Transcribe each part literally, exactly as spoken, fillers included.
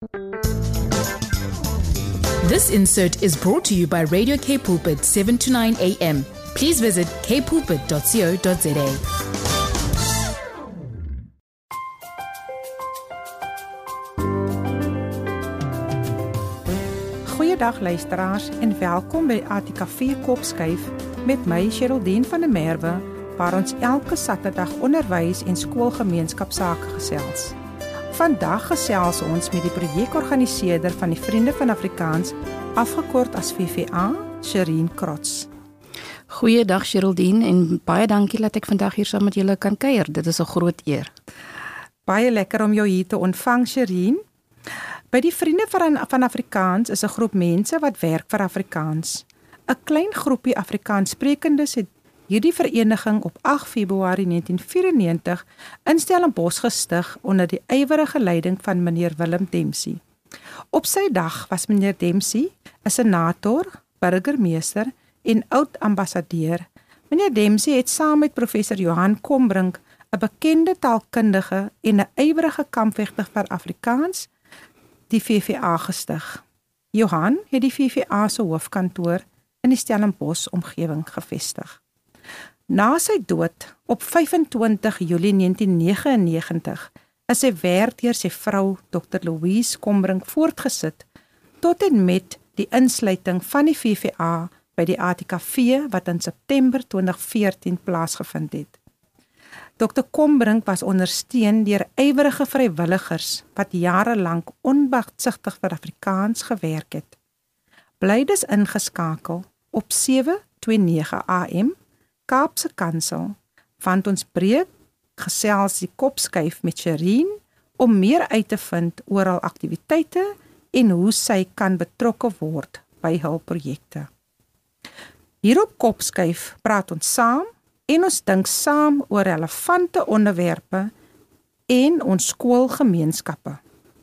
This insert is brought to you by Radio K Pulpit, seven to nine a m. Please visit k pulpit dot co dot za. Goeiedag luisteraars en welkom by A T K V Kopskuif met my Geraldine van der Merwe, waar ons elke Saterdag onderwys en skoolgemeenskapsake gesels. Vandag gesels ons met die projekorganiseerder van die Vriende van Afrikaans, afgekort as V V A, Sherine Krots. Goeiedag Geraldine en baie dankie dat ek vandag hier saam met julle kan kuier. Dit is 'n groot eer. Baie lekker om jou hier te ontvang, Sherine. By die Vriende van, van Afrikaans is 'n groep mense wat werk vir Afrikaans. 'n Klein groepie Afrikaanssprekendes het hierdie vereniging op agt Februarie negentien vyf-en-negentig in Stellenbosch gestig onder die ywerige leiding van meneer Willem Dempsey. Op sy dag was meneer Dempsey 'n senator, burgemeester en oud-ambassadeur. Meneer Dempsey het saam met professor Johan Kombrink, 'n bekende taalkundige en 'n ywerige kampvegter vir Afrikaans, die V V A gestig. Johan het die V V A se hoofkantoor in die Stellenbosch omgewing gevestig. Na sy dood op vyf-en-twintig Julie negentien negenennegentig is sy werk deur sy vrou dokter Louise Kombrink voortgesit tot en met die insluiting van die V V A by die A T K V wat in September twintig veertien plaasgevind het. dokter Kombrink was ondersteun deur ywerige vrywilligers wat jarelank onbeagsigtig vir Afrikaans gewerk het. Bly dus ingeskakel op sewe twee nege A M Kaapse Kansel, want ons breek gesels die kopskuif met Sherine om meer uit te vind oor haar aktiwiteite en hoe sy kan betrokke word by hul projekte. Hier op Kopskuif praat ons saam en ons dink saam oor relevante onderwerpe en ons skoolgemeenskappe.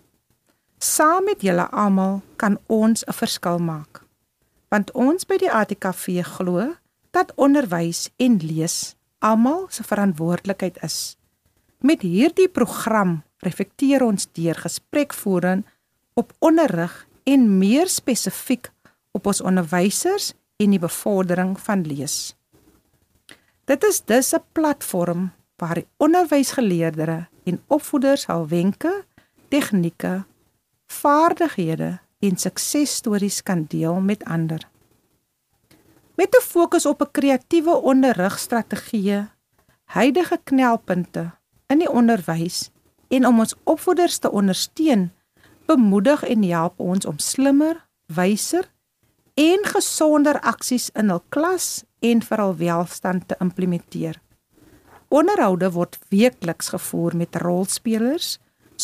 Saam met julle almal kan ons 'n verskil maak, want ons by die A T K V glo dat onderwys en lees almal se verantwoordelikheid is. Met hierdie program reflekteer ons deur gesprekvoering op onderrig en meer spesifiek op ons onderwysers en die bevordering van lees. Dit is dus 'n platform waar die onderwysgeleerders en opvoeders hul wenke, tegnieke, vaardighede en suksesstories kan deel met ander. Met 'n fokus op 'n kreatiewe onderrigstrategieë, huidige knelpunte in die onderwys en om ons opvoeders te ondersteun, bemoedig en help ons om slimmer, wyser en gesonder aksies in hul klas en vir hul welstand te implementeer. Onderhoude word weekliks gevoer met rolspelers,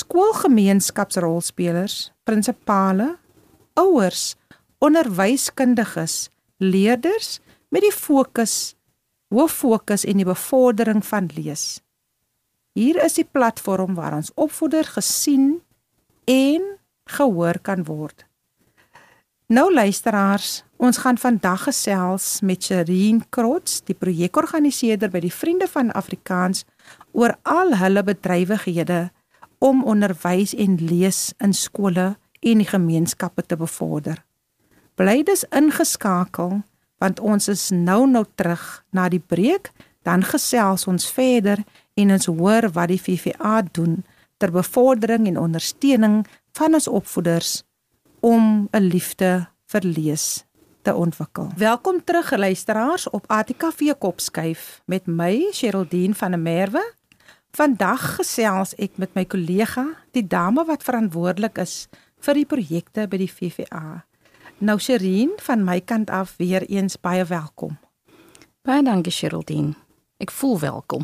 skoolgemeenskapsrolspelers, prinsipale, ouers, onderwyskundiges, leerders met die fokus, hoof fokus en die bevordering van lees. Hier is die platform waar ons opvoeder gesien en gehoor kan word. Nou luisteraars, ons gaan vandag gesels met Sherine Krots, die projekorganiseerder by die Vriende van Afrikaans, oor al hulle bedrywighede om onderwys en lees in skole en die gemeenskappe te bevorder. Bly dus ingeskakel, want ons is nou nou terug na die breek, dan gesels ons verder en ons hoor wat die V V A doen ter bevordering en ondersteuning van ons opvoeders om 'n liefde vir lees te ontwikkel. Welkom terug luisteraars op A T K V Kopskuif met my Geraldine van der Merwe. Vandag gesels ek met my kollega, die dame wat verantwoordelik is vir die projekte by die V V A. Nou Sherine, van my kant af weer eens baie welkom. Baie dankie Geraldine. Ek voel welkom.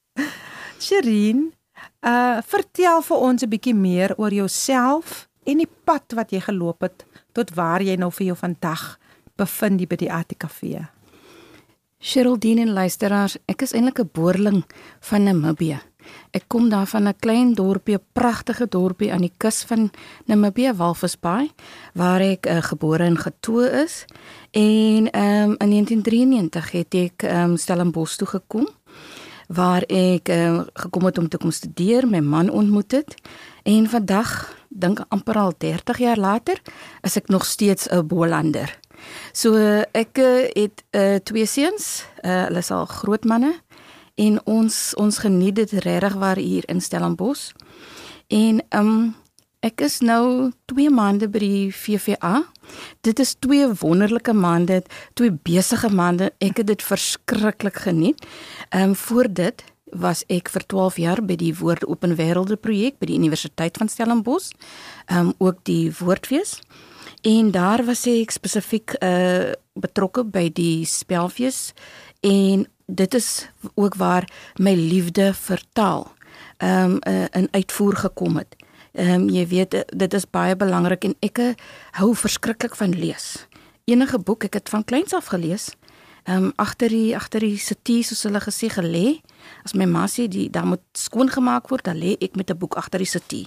Sherine, uh, vertel vir ons 'n bietjie meer oor jouself en die pad wat jy geloop het tot waar jy nou vir jou vandag bevind by die A T K V. Geraldine en luisteraars, ek is eintlik 'n boerling van Namibië. Ek kom daar van 'n klein dorpie, 'n pragtige dorpie aan die kus van Namibië, Walvis Bay, waar ek uh, gebore en getoe is. En um, in negentien drieënnegentig het ek um, Stellenbosch toe gekom, waar ek uh, gekom het om te kom studeer, my man ontmoet het en vandag, dink amper al dertig jaar later, is ek nog steeds 'n Bolander. So ek uh, het uh, twee seuns, uh, hulle is al groot manne en ons ons geniet dit regtig waar hier in Stellenbosch. En um, ek is nou twee maande by die V V A. Dit is twee wonderlike maande, twee besige maande. Ek het dit verskriklik geniet. Um, voor dit was ek vir twaalf jaar by die Woorde Open Wêrelde projek by die Universiteit van Stellenbosch, um, ook die Woordfees. En daar was ek spesifiek uh, betrokke by die spelfees en dit is ook waar my liefde vir taal um, uh, in uitvoer gekom het. Um, jy weet, dit is baie belangrik en ek hou verskriklik van lees. Enige boek, ek het van kleins af gelees, um, agter die, agter die setie, soos hulle gesê, gelê. As my ma sê, die, daar moet skoongemaak word, dan lê ek met 'n boek agter die setie.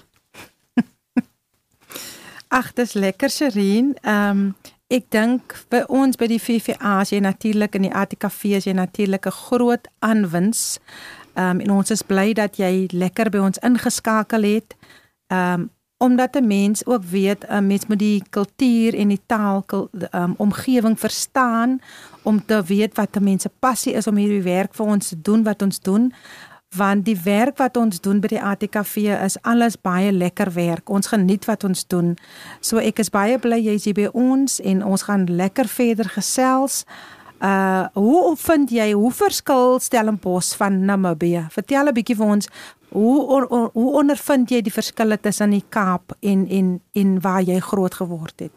Ag, dis lekker, Sherien. Um, ek dink by ons by die V V A is jy natuurlik in die A T K V is jy natuurlik 'n groot aanwins. Um, en ons is bly dat jy lekker by ons ingeskakel het. Um, omdat 'n mens ook weet, 'n mens moet die kultuur en die taal um, omgewing verstaan om te weet wat 'n mens se passie is om hierdie werk vir ons te doen wat ons doen. Want die werk wat ons doen by die A T K V is alles baie lekker werk. Ons geniet wat ons doen. So ek is baie bly jy is hier by ons en ons gaan lekker verder gesels. Uh, hoe vind jy, hoe verskil Stellenbosch van Namibië? Vertel 'n bietjie vir ons, hoe, on, hoe ondervind jy die verskille tussen die Kaap en, en, en waar jy groot geword het?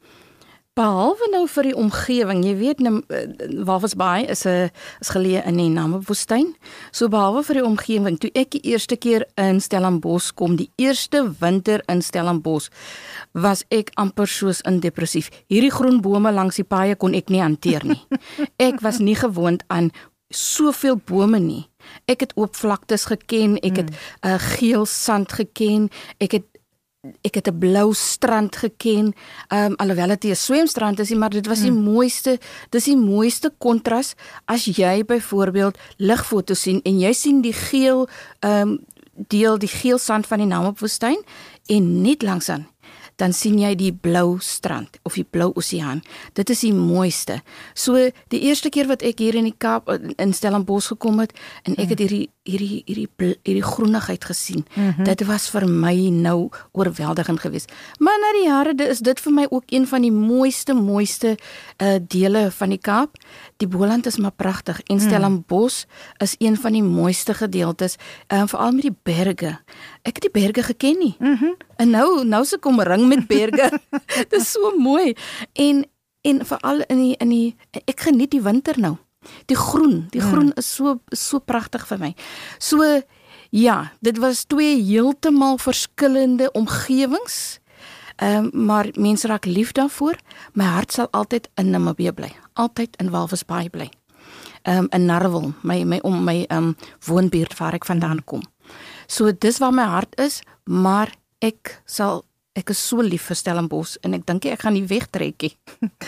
Behalwe nou vir die omgewing, jy weet, Walvis Bay is, a, is geleë in die Namibwoestyn, so behalwe vir die omgewing, toe ek die eerste keer in Stellenbosch kom, die eerste winter in Stellenbosch, was ek amper soos in depressief. Hierdie groen bome langs die paaie kon ek nie hanteer nie. Ek was nie gewoond aan soveel bome nie. Ek het oop vlaktes geken, ek het uh, geel sand geken, ek het Ek het 'n blou strand geken, um, alhoewel dit 'n swemstrand is, maar dit was die hmm. mooiste, dis die mooiste kontras as jy byvoorbeeld ligfoto's sien en jy sien die geel um, deel, die geel sand van die Namibwoestyn en net langs aan, dan sien jy die blou strand of die blou oseaan. Dit is die mooiste. So die eerste keer wat ek hier in die Kaap in Stellenbosch gekom het en ek het hierdie hierdie hierdie hierdie groenigheid gesien. Mm-hmm. Dit was vir my nou oorweldigend geweest. Maar na die jare is dit vir my ook een van die mooiste mooiste uh, dele van die Kaap. Die Boland is maar pragtig en Stellenbosch mm. is een van die mooiste gedeeltes, uh, veral met die berge. Ek het die berge geken nie. Mm-hmm. En nou nou se kom ring met berge. Dit is so mooi. En en veral in die in die ek geniet die winter nou. Die groen, die groen is so so pragtig vir my. So ja, dit was twee heeltemal verskillende omgewings. Ehm um, maar mense raak lief daarvoor. My hart sal altyd in Namibië bly. Altyd in Walvis Bay bly. Ehm um, in Narwal, my my om my ehm um, woonbuurt waar ek vandaan kom. So dis waar my hart is, maar ek sal ek is so lief vir Stellenbosch en ek dink ek gaan nie wegtrek nie.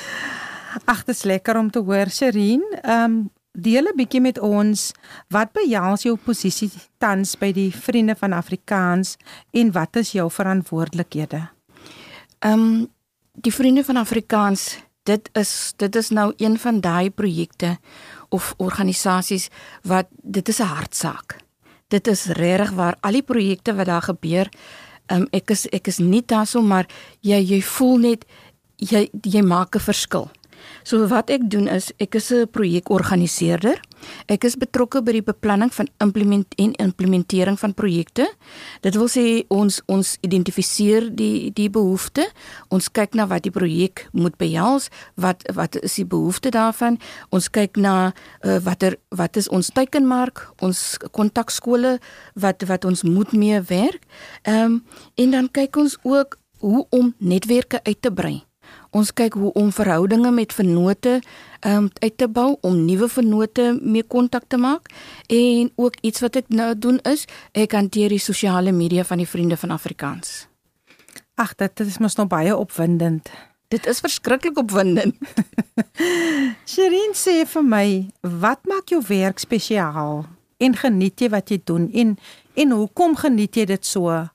Ag, dit is lekker om te hoor, Sherien. Ehm um, deel 'n bietjie met ons, wat behels jou posisie tans by die Vriende van Afrikaans en wat is jou verantwoordelikhede? Ehm um, die Vriende van Afrikaans, dit is dit is nou een van daai projekte of organisasies wat dit is 'n hartsaak. Dit is regtig waar al die projekte wat daar gebeur, um, ek is ek is nie daar so, maar jy jy voel net jy jy maak 'n verskil. So wat ek doen is, ek is 'n projekorganiseerder. Ek is betrokke by die beplanning van implement en implementering van projekte. Dit wil sê ons ons identifiseer die die behoefte. Ons kyk na wat die projek moet behels, wat wat is die behoefte daarvan. Ons kyk na uh, watter wat is ons teikenmark, ons kontakskole wat wat ons moet mee werk. Ehm um, en dan kyk ons ook hoe om netwerke uit te brei. Ons kyk hoe om verhoudinge met vennote um, uit te bou, om nuwe vennote mee kontak te maak. En ook iets wat ek nou doen is, ek hanteer die sosiale media van die Vriende van Afrikaans. Ag, dit is mos nog baie opwindend. Dit is verskriklik opwindend. Sherien, sê vir my, wat maak jou werk spesiaal? en geniet jy wat jy doen en en hoekom geniet jy dit so?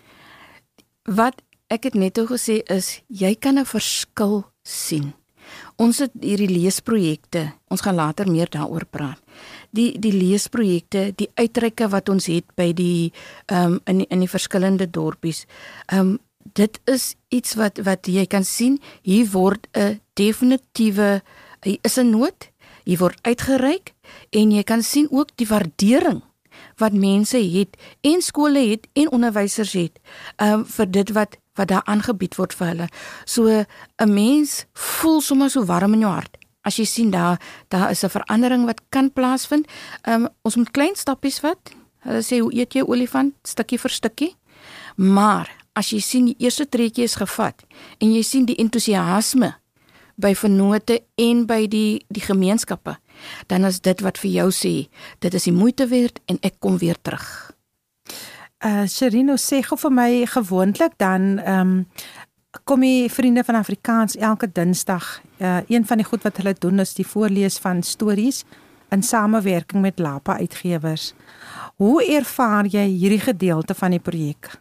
Wat ek het net al gesê is, jy kan 'n verskil sien. Ons het hierdie leesprojekte, ons gaan later meer daaroor praat. Die die leesprojekte, die uitreike wat ons het by die um, in die, in die verskillende dorpies. Um, dit is iets wat wat jy kan sien, hier word 'n definitiewe hier is 'n nood, hier word uitgereik en jy kan sien ook die waardering wat mense het en skole het en onderwysers het um, vir dit wat wat daar aangebied word vir hulle. So 'n mens voel sommer so warm in jou hart as jy sien daar daar is 'n verandering wat kan plaasvind. Um, ons moet klein stappies vat. Hulle sê hoe eet jy olifant stukkie vir stukkie? Maar as jy sien die eerste tree is gevat en jy sien die entoesiasme by vennote en by die die gemeenskappe, dan is dit wat vir jou sê, dit is die moeite werd en ek kom weer terug. Uh, Sherino, sê gou vir my gewoonlik dan um, kom die Vriende van Afrikaans elke Dinsdag. Uh, een van die goed wat hulle doen is die voorlees van stories in samewerking met Lapa Uitgewers. Hoe ervaar jy hierdie gedeelte van die projek?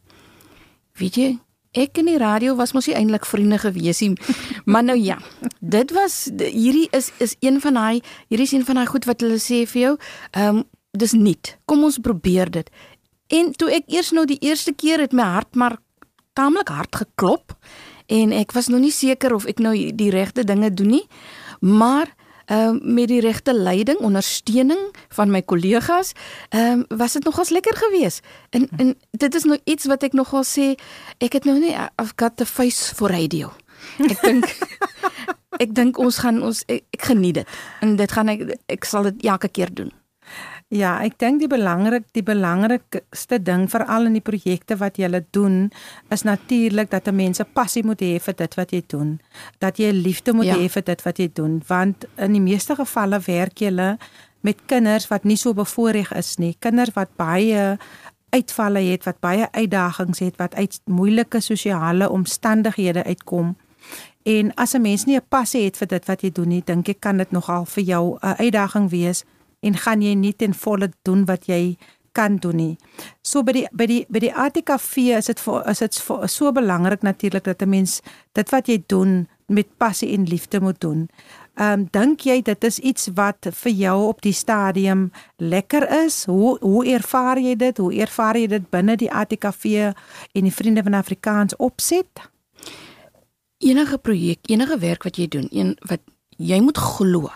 Weet jy, ek in die radio was mos nie eintlik vriende gewees nie, maar nou ja, dit was, hierdie is is een van daai, hierdie is een van daai goed wat hulle sê vir jou, ehm um, dis niet, kom ons probeer dit. En toe ek eers nou die eerste keer het my hart maar taamlik hard geklop en ek was nog nie seker of ek nou die regte dinge doen nie, maar Um, met die regte leiding, ondersteuning van my kollegas, um, was dit nogals lekker geweest. En, en dit is nou iets wat ek nogal sê, ek het nou nie, I've got the face for radio. Ek dink, ek dink ons gaan, ons, ek, ek geniet dit. En dit gaan ek, ek sal dit elke keer doen. Ja, ek dink die belangrik die belangrikste ding veral in die projekte wat jy doen is natuurlik dat 'n mens 'n passie moet hê vir dit wat jy doen. Dat jy 'n liefde moet Ja. hê vir dit wat jy doen, want in die meeste gevalle werk jy met kinders wat nie so bevoorreg is nie. Kinders wat baie uitvalle het, wat baie uitdagings het, wat uit moeilike sosiale omstandighede uitkom. En as 'n mens nie 'n passie het vir dit wat jy doen nie, dink ek kan dit nogal vir jou 'n uitdaging wees en gaan jy nie ten volle doen wat jy kan doen nie. So by die by die by die A T K V is dit is dit so belangrik natuurlik dat 'n mens dit wat jy doen met passie en liefde moet doen. Ehm um, dink jy dit is iets wat vir jou op die stadium lekker is? Hoe hoe ervaar jy dit? Hoe ervaar jy dit binne die A T K V en die Vriende van Afrikaans opset? Enige projek, enige werk wat jy doen, een wat jy moet glo.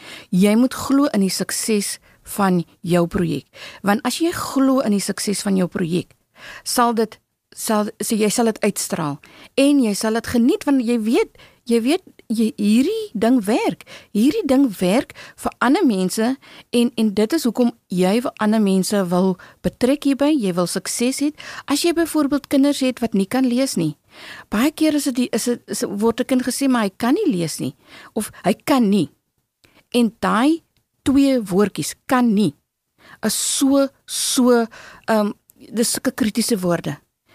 Jy moet glo in die sukses van jou projek. Want as jy glo in die sukses van jou projek, sal dit sal so jy sal dit uitstraal en jy sal dit geniet want jy weet, jy weet jy, hierdie ding werk. Hierdie ding werk vir ander mense en en dit is hoekom jy vir ander mense wil betrek hierby, jy wil sukses hê. As jy byvoorbeeld kinders het wat nie kan lees nie. Baie keer is dit is dit is, word 'n kind gesê maar hy kan nie lees nie of hy kan nie. En daai twee woordjies kan nie is so so ehm um, dis sulke kritiese woorde.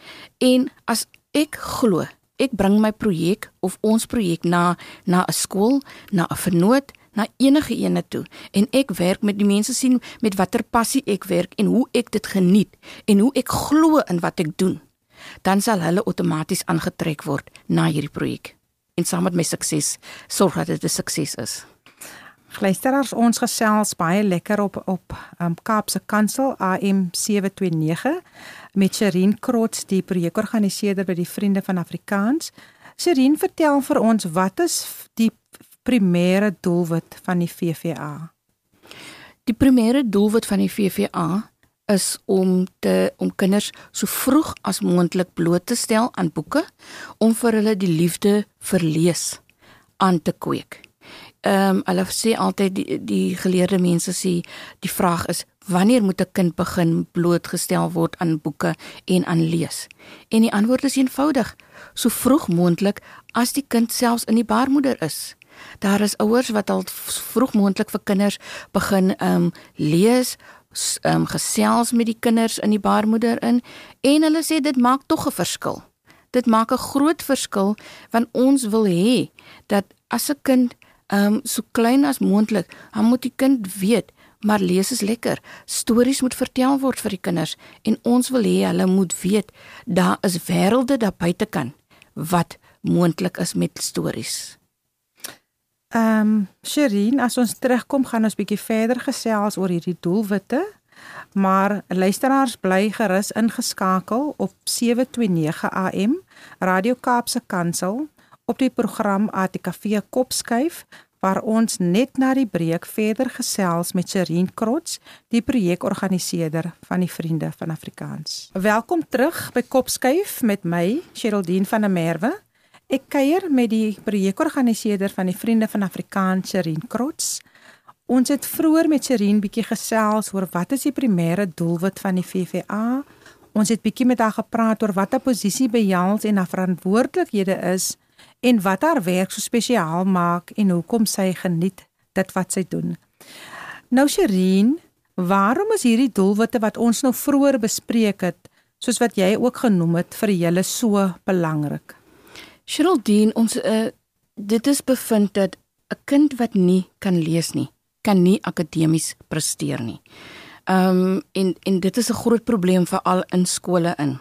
En as ek glo, ek bring my projek of ons projek na na 'n skool, na 'n vennoot, na enige ene toe en ek werk met die mense sien met watter passie ek werk en hoe ek dit geniet en hoe ek glo in wat ek doen, dan sal hulle outomaties aangetrek word na hierdie projek. En saam met my sukses sorg dat dit 'n sukses is. Luisteraars, ons gesels baie lekker op op um, Kaapse Kansel A M sewe twee nege met Sherine Krots, die projekorganiseerder by die Vriende van Afrikaans. Sherine, vertel vir ons, wat is die primêre doelwit van die V V A? Die primêre doelwit van die V V A is om te om kinders so vroeg as moontlik bloot te stel aan boeke, om vir hulle die liefde vir lees aan te kweek. Ehm um, hulle sê altyd die, die geleerde mense sê die vraag is wanneer moet 'n kind begin blootgestel word aan boeke en aan lees? En die antwoord is eenvoudig, so vroeg moontlik as die kind selfs in die baarmoeder is. Daar is ouers wat al vroeg moontlik vir kinders begin ehm um, lees, ehm um, gesels met die kinders in die baarmoeder in en hulle sê dit maak tog 'n verskil. Dit maak 'n groot verskil want ons wil hê dat as 'n kind Um, so klein as moontlik, dan moet die kind weet, maar lees is lekker. Stories moet vertel word vir die kinders en ons wil hê hulle moet weet daar is wêrelde daar buite kan wat moontlik is met stories. Ehm um, Shireen, as ons terugkom gaan ons bietjie verder gesels oor hierdie doelwitte, maar luisteraars bly gerus ingeskakel op sewe twee nege A M Radio Kaapse Kansel op die program A T K V Kopskuif, waar ons net na die breek verder gesels met Shireen Krots, die projekorganiseerder van die Vriende van Afrikaans. Welkom terug by Kopskuif met my, Geraldine van der Merwe. Ek kuier met die projekorganiseerder van die Vriende van Afrikaans, Shireen Krots. Ons het vroeër met Shireen bietjie gesels oor wat is die primêre doelwit van die V V A. Ons het bietjie met haar gepraat oor wat haar posisie behels en haar verantwoordelikhede is en wat haar werk so spesiaal maak en hoekom sy geniet dit wat sy doen. Nou Shireen, waarom is hierdie doelwitte wat ons nou vroeër bespreek het, soos wat jy ook genoem het, vir julle so belangrik? Geraldine, ons uh, dit is bevind dat 'n kind wat nie kan lees nie, kan nie akademies presteer nie. Um, en, en dit is 'n groot probleem veral in skole in.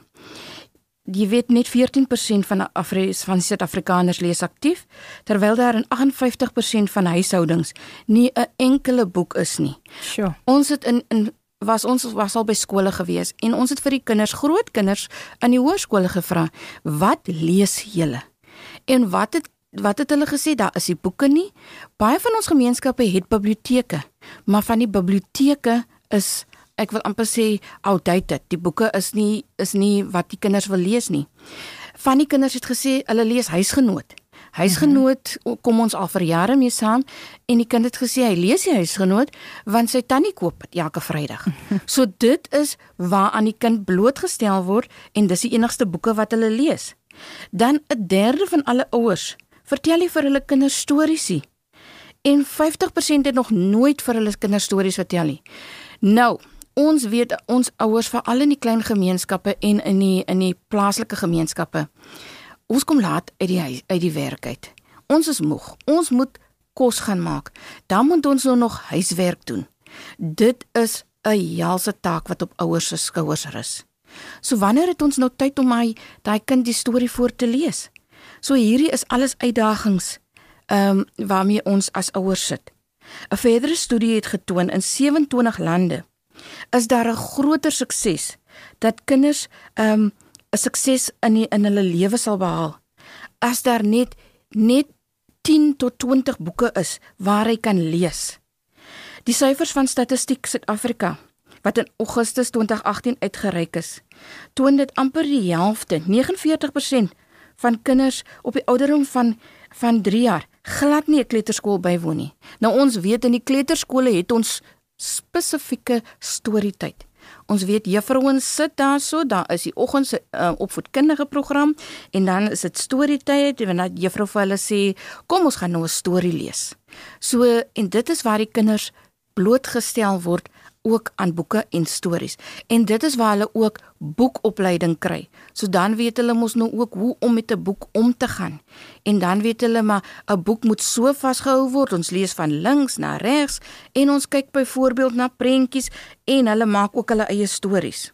Jy weet net veertien persent van Afri- van Suid-Afrikaners lees aktief, terwyl daar in agt en vyftig persent van huishoudings nie 'n enkele boek is nie. Sure. Ons het in, in was ons was al by skole gewees en ons het vir die kinders, groot kinders in die hoërskole gevra, wat lees julle? En wat het wat het hulle gesê? Daar is die boeke nie. Baie van ons gemeenskappe het biblioteke, maar van die biblioteke is, ek wil amper sê, outdated. Die boeke is nie is nie wat die kinders wil lees nie. Van die kinders het gesê hulle lees Huisgenoot. Huisgenoot kom ons al vir jare mee saam en die kind het gesê hy lees die Huisgenoot want sy tannie koop dit elke Vrydag. So dit is waaraan die kind blootgestel word en dis die enigste boeke wat hulle lees. Dan 'n derde van alle ouers vertel nie vir hulle kinders stories nie. En vyftig persent het nog nooit vir hulle kinders stories vertel nie. Nou, ons weet ons ouers veral in die klein gemeenskappe en in die in die plaaslike gemeenskappe. Ons kom laat uit die huis, uit die werk uit. Ons is moeg. Ons moet kos gaan maak. Dan moet ons nou nog huiswerk doen. Dit is 'n helse taak wat op ouers se skouers rus. So wanneer het ons nou tyd om hy daai kind die storie voor te lees? So hierdie is alles uitdagings ehm um, waarmee ons as ouers sit. 'n Verdere studie het getoon in sewe en twintig lande is daar 'n groter sukses dat kinders ehm um, 'n sukses in die, in hulle lewe sal behaal as daar net net tien tot twintig boeke is waar hy kan lees. Die syfers van Statistiek Suid-Afrika wat in Augustus twintig agttien uitgereik is, toon dit amper die helfte, vyf nege veertig persent van kinders op die ouderdom van van drie jaar glad nie 'n kleuterskool bywoon nie. Nou ons weet in die kleuterskole het ons spesifieke storietyd. Ons weet juffrouens sit daar so, daar is die oggendse uh, opvoedkundige program en dan is dit storietyd en dan juffrou vir hulle sê, kom ons gaan nou 'n storie lees. So en dit is waar die kinders blootgestel word ook aan boeke en stories. En dit is waar hulle ook boekopleiding kry. So dan weet hulle mos nou ook hoe om met 'n boek om te gaan. En dan weet hulle maar 'n boek moet so vasgehou word. Ons lees van links na regs en ons kyk byvoorbeeld na prentjies en hulle maak ook hulle eie stories.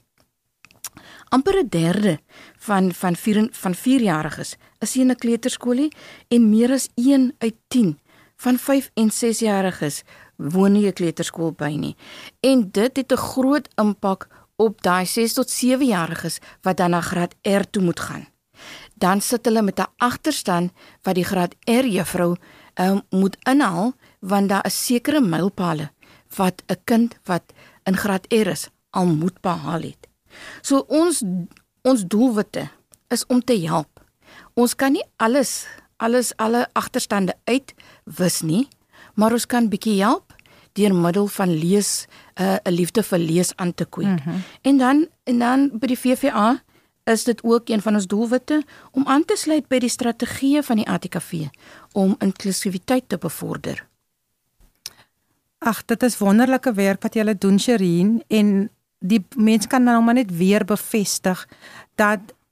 Amper 'n derde van van vier van vierjariges is in 'n kleuterskoolie en meer as een uit tien van vyf en sesjariges woon nie 'n kleuterskool by nie. En dit het 'n groot impak op daai ses tot sewe-jariges wat dan na graad R toe moet gaan. Dan sit hulle met 'n agterstand wat die graad R juffrou um, moet inhaal want daar is sekere mylpale wat 'n kind wat in graad R is al moet behaal het. So ons ons doelwitte is om te help. Ons kan nie alles alles alle agterstande uitwis nie, maar ons kan bietjie help deur middel van lees 'n uh, liefde vir lees aan te kweek. Mm-hmm. En dan en dan by die V V A is dit ook een van ons doelwitte om aan te sluit by die strategieë van die A T K V om inklusiwiteit te bevorder. Ag, dit is wonderlike werk wat julle doen, Shireen, en die mens kan nou maar net weer bevestig dat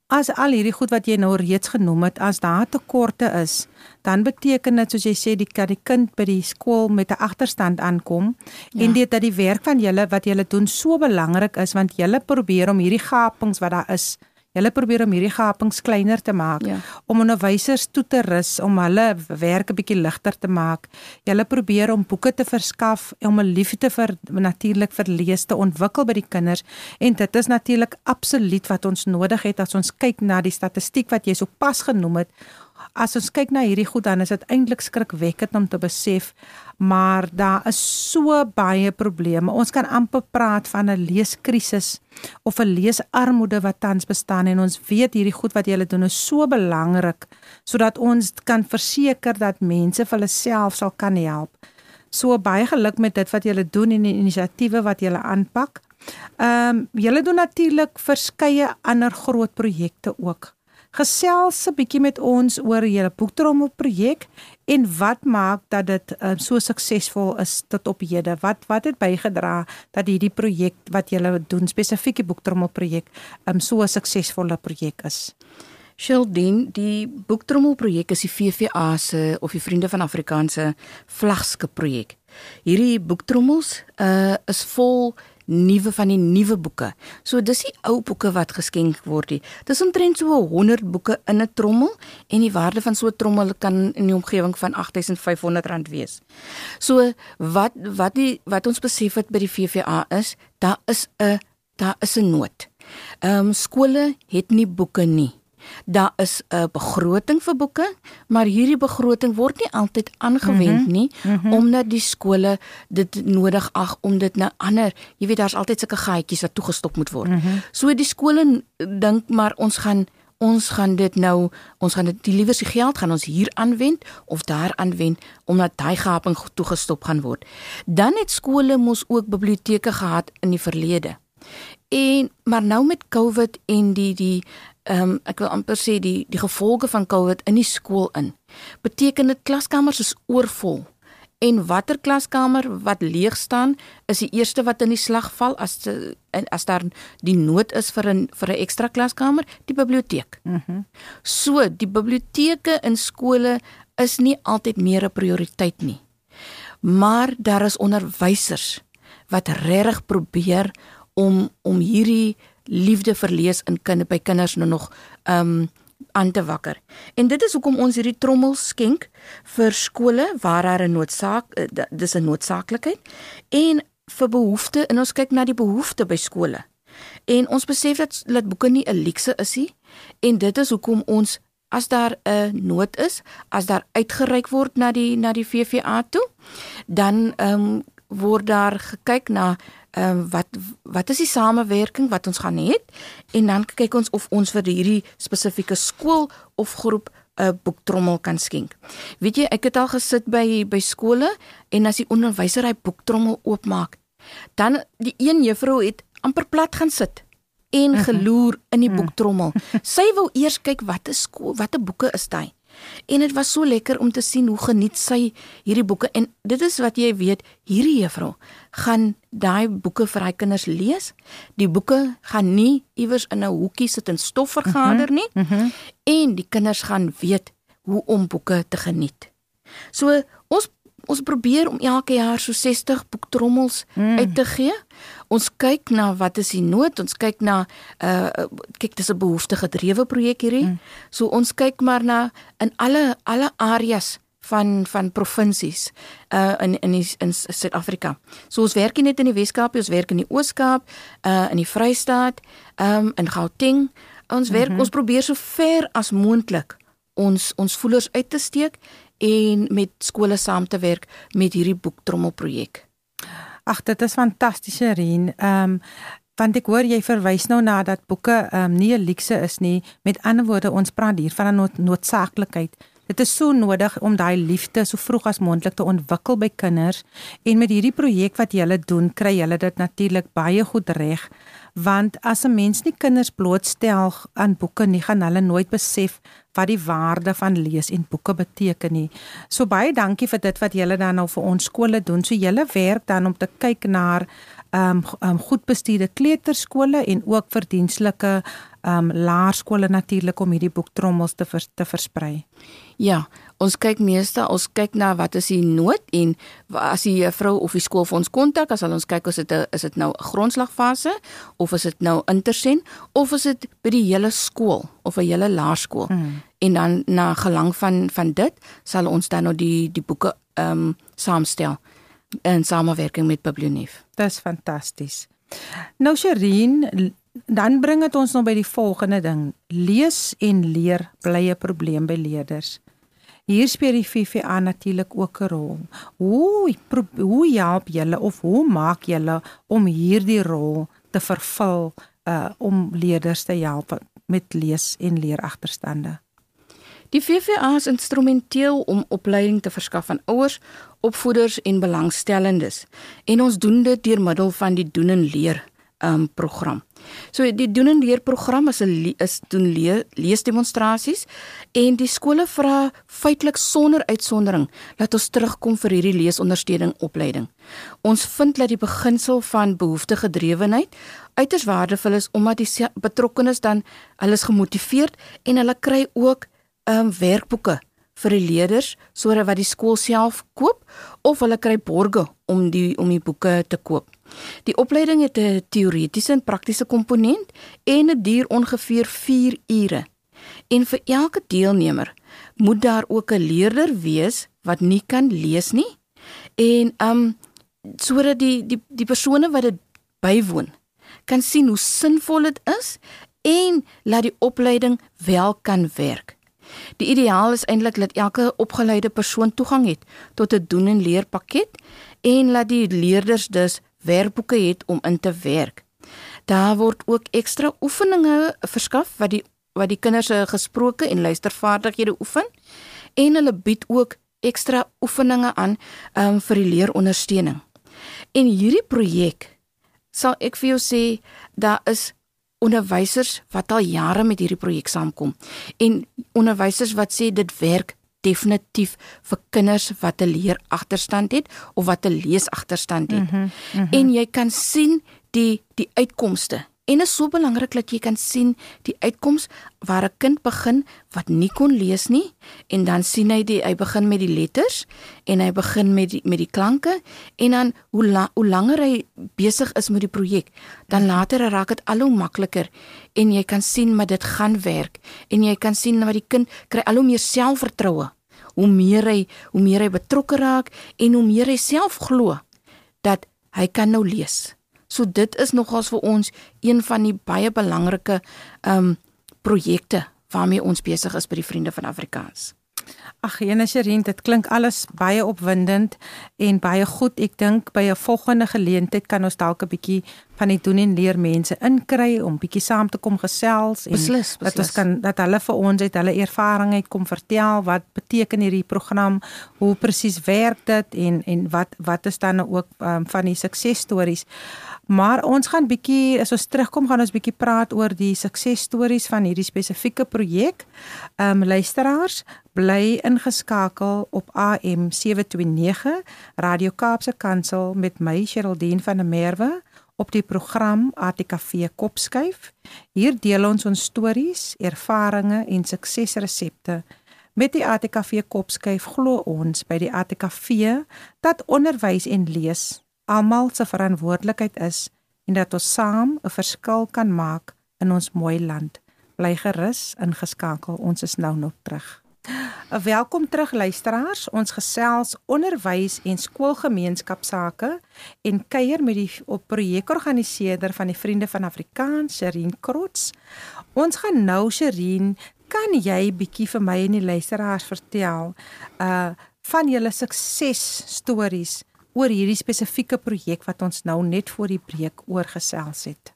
as al hierdie goed wat jy nou reeds genoem het, as daar tekorte is, dan beteken dit, soos jy sê, die, dat die kind by die skool met 'n agterstand aankom, ja. en dit dat die werk van julle, wat julle doen, so belangrik is, want julle probeer om hierdie gapings wat daar is, julle probeer om hierdie gapings kleiner te maak, ja. om onderwysers toe te rus, om hulle werk 'n bietjie ligter te maak. Julle probeer om boeke te verskaf, om 'n liefde vir natuurlik vir lees te ontwikkel by die kinders, en dit is natuurlik absoluut wat ons nodig het as ons kyk na die statistiek wat jy so pas genoem het. As ons kyk na hierdie goed, dan is dit eintlik skrikwekkend om te besef, maar daar is so baie probleme. Ons kan amper praat van 'n leeskrisis of 'n leesarmoede wat tans bestaan, en ons weet hierdie goed wat julle doen is so belangrik, sodat ons kan verseker dat mense vir hulle self sal kan help. So baie geluk met dit wat julle doen en die inisiatiewe wat julle aanpak. Ehm um, julle doen natuurlik verskeie ander groot projekte ook. Gesels 'n bietjie met ons oor julle boektrommelprojek en wat maak dat dit um, so suksesvol is tot op hede. Wat wat het bygedra dat hierdie projek wat julle doen, spesifieke boektrommelprojek, um, so 'n suksesvolle projek is? Sheldien, die boektrommelprojek is die V V A se of die Vriende van Afrikaanse vlaggenskap projek. Hierdie boektrommels uh, is vol nuwe van die nuwe boeke. So dis die ou boeke wat geskenk word nie. Dis omtrent so honderd boeke in 'n trommel, en die waarde van so 'n trommel kan in die omgewing van agt duisend vyf honderd rand wees. So wat wat die wat ons besef het by die V V A is, daar is 'n daar is 'n nood. Ehm um, skole het nie boeke nie. Daar is 'n begroting vir boeke, maar hierdie begroting word nie altyd aangewend mm-hmm. nie, mm-hmm. omdat die skole dit nodig ag om dit na ander, jy weet daar's altyd sulke gaatjies wat toegestop moet word. Mm-hmm. So die skole dink maar ons gaan ons gaan dit nou, ons gaan dit die liewers die geld gaan ons hier aanwend of daar aanwend omdat daai gaping toegestop gaan word. Dan het skole mos ook biblioteke gehad in die verlede. En maar nou met COVID en die die Um, ek wil amper sê die, die gevolge van COVID in die skool in, beteken dit klaskamers is oorvol, en watter klaskamer wat leeg staan, is die eerste wat in die slag val, as, te, as daar die nood is vir 'n vir 'n ekstra klaskamer, die biblioteek. Mm-hmm. So, die biblioteke in skole is nie altyd meer 'n prioriteit nie, maar daar is onderwysers wat regtig probeer om, om hierdie liefde vir lees in kinder by kinders nou nog um, aan te wakker. En dit is hoekom ons hierdie trommel skenk vir skole waar daar 'n noodsaak, dis 'n noodsaaklikheid, en vir behoefte, en ons kyk na die behoefte by skole. En ons besef dat, dat boeke nie 'n luukse is nie, en dit is hoekom ons, as daar 'n nood is, as daar uitgereik word na die na die V V A toe, dan um, word daar gekyk na Um, wat wat is die samewerking wat ons gaan hê, en dan kyk ons of ons vir hierdie spesifieke skool of groep 'n uh, boektrommel kan skenk. Weet jy, ek het al gesit by by skole, en as die onderwyser hy boektrommel oopmaak, dan die een juffrou het amper plat gaan sit en geloer in die boektrommel. Sy wou eers kyk wat 'n skool, wat 'n boeke is daai. En dit was so lekker om te sien hoe geniet sy hierdie boeke, en dit is wat jy weet, hierdie juffrou gaan daai boeke vir haar kinders lees. Die boeke gaan nie iewers in 'n hoekie sit en stof vergader nie, mm-hmm. en die kinders gaan weet hoe om boeke te geniet. So ons ons probeer om elke jaar so sestig boektrommels mm. uit te gee. Ons kyk na wat is die nood, ons kyk na, uh, kyk dis 'n behoefte gedrewe projek hierdie, mm. so ons kyk maar na, in alle alle areas van, van provinsies uh, in, in, in Suid-Afrika. So ons werk nie net in die Wes-Kaap, ons werk in die Oos-Kaap, uh, in die Vrystaat, um, in Gauteng, ons werk, mm-hmm. ons probeer so ver as moontlik ons, ons voelers uit te steek, en met skole saam te werk met hierdie boektrommelprojek. Ag, dit is fantasties, Rien. Ehm um, want ek hoor jy verwys nou na dat boeke ehm um, nie 'n luukse is nie. Met ander woorde, ons praat hier van 'n nood, noodsaaklikheid. Dit is so nodig om daai liefde so vroeg as moontlik te ontwikkel by kinders, en met hierdie projek wat julle doen, kry julle dit natuurlik baie goed reg, want as 'n mens nie kinders blootstel aan boeke nie, gaan hulle nooit besef wat die waarde van lees en boeke beteken nie. So baie dankie vir dit wat julle dan nou vir ons skole doen. So julle werk dan om te kyk na um, um, goed bestuurde kleuterskole en ook verdienstelike um, laerskole natuurlik om hierdie boektrommels te, vers, te versprei. Ja, ons kyk meeste, ons kyk na wat is die nood en as die juffrou of die skool vir ons kontak, as ons kyk, is dit, is dit nou 'n grondslagfase, of is dit nou intersien, of is dit by die hele skool, of 'n hele laerskool. Hmm. En dan na gelang van, van dit, sal ons dan nou die, die boeke um, saamstel, in samewerking met Biblionief. Dis fantasties. Nou Sherien, dan bring dit ons nou by die volgende ding. Lees en leer bly 'n probleem by leerders. Hier speel die V V A natuurlik ook 'n rol. Hoe hoe help julle of hoe maak julle om hierdie rol te vervul uh, om leerders te help met lees en leer agterstande? Die V V A is instrumenteel om opleiding te verskaf aan ouers, opvoeders en belangstellendes. En ons doen dit deur middel van die Doen en Leer um, program. So die Doen en Leer program is 'n is doen leer, leesdemonstrasies en die skole vra feitelik sonder uitsondering laat ons terugkom vir hierdie leesondersteuning opleiding. Ons vind dat die beginsel van behoeftegedrewenheid uiters waardevol is omdat die betrokkenes dan hulle is gemotiveerd en hulle kry ook um, werkboeke vir die leerders sodat wat die skool self koop of hulle kry borge om die om die boeke te koop. Die opleiding het 'n teoretiese en praktiese komponent en dit duur ongeveer vier ure. En vir elke deelnemer moet daar ook 'n leerder wees wat nie kan lees nie en um sodat die die die persone wat dit bywoon kan sien hoe sinvol dit is en laat die opleiding wel kan werk. Die ideaal is eintlik dat elke opgeleide persoon toegang het tot 'n doen en leer pakket en laat die leerders dus werkboeke het om in te werk. Daar word ook ekstra oefeninge verskaf wat die wat die kinders se gesproke en luistervaardighede oefen en hulle bied ook ekstra oefeninge aan um, vir die leerondersteuning. En hierdie projek sal ek vir jou sê, daar is onderwysers wat al jare met hierdie projek saamkom en onderwysers wat sê dit werk definitief vir kinders wat 'n leer agterstand het of wat 'n lees agterstand het. Mm-hmm, mm-hmm. En jy kan sien die die uitkomste. En dit is so belangrik dat jy kan sien die uitkoms waar 'n kind begin wat nie kon lees nie en dan sien hy die hy begin met die letters en hy begin met die met die klanke en dan hoe la, hoe langer hy besig is met die projek, dan later raak dit al hoe makliker en jy kan sien maar dit gaan werk en jy kan sien dat die kind kry al hoe meer selfvertroue. Hoe meer hy hoe meer hy betrokke raak en hoe meer hy self glo dat hy kan nou lees. So dit is nogals vir ons een van die baie belangrike um, projekte waarmee ons besig is by die Vriende van Afrikaans. Ag, Jene Sherien, dit klink alles baie opwindend en baie goed. Ek dink by 'n volgende geleentheid kan ons dalk 'n bietjie van die doen en leer mense inkry om bietjie saam te kom gesels en beslis, beslis. dat ons kan dat hulle vir ons uit hulle ervaring uit kom vertel wat beteken hierdie program, hoe presies werk dit en en wat wat is dan ook um, van die suksesstories. Maar ons gaan bietjie, as ons terugkom, gaan ons bietjie praat oor die suksesstories van hierdie spesifieke projek. Um, luisteraars, bly ingeskakel op A M sewe twee nege, Radio Kaapse Kansel met my, Sheraldine van der Merwe, op die program A T K V Kopskuif. Hier deel ons ons stories, ervarings en suksesresepte. Met die A T K V Kopskuif glo ons by die A T K V dat onderwys en lees almal se verantwoordelikheid is en dat ons saam 'n verskil kan maak in ons mooi land. Bly gerus ingeskakel, ons is nou nog terug. Welkom terug luisteraars, ons gesels onderwys en skoolgemeenskapsake en kuier met die op projekorganiseerder van die Vriende van Afrikaans, Sherien Krots. Ons gaan nou, Sherien, kan jy bietjie vir my en die luisteraars vertel uh van julle suksesstories oor hierdie spesifieke projek wat ons nou net voor die breek oorgesels het?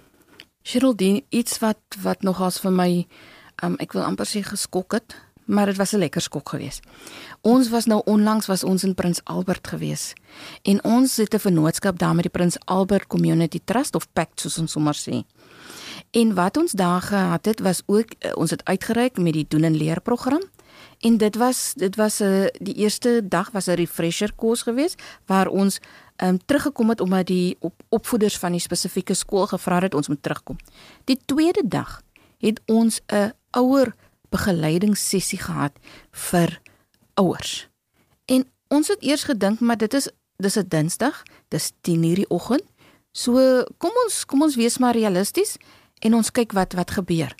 Sheraldine, iets wat wat nogals vir my, um, ek wil amper sê geskok het, maar dit was 'n lekker skok geweest. Ons was nou onlangs was ons in Prins Albert geweest en ons het 'n vennootskap daar met die Prins Albert Community Trust of Pact soos ons sommer sê. En wat ons daar gehad het was ook, ons het uitgereik met die Doen en Leer program En dit was dit was 'n uh, die eerste dag was 'n refresher koers geweest waar ons um, teruggekom het omdat die op, opvoeders van die spesifieke skool gevra het ons moet terugkom. Die tweede dag het ons 'n ouer begeleidingssessie gehad vir ouers. En ons het eers gedink maar dit is dis 'n Dinsdag, dis tien uur die oggend. So kom ons kom ons wees maar realisties en ons kyk wat wat gebeur.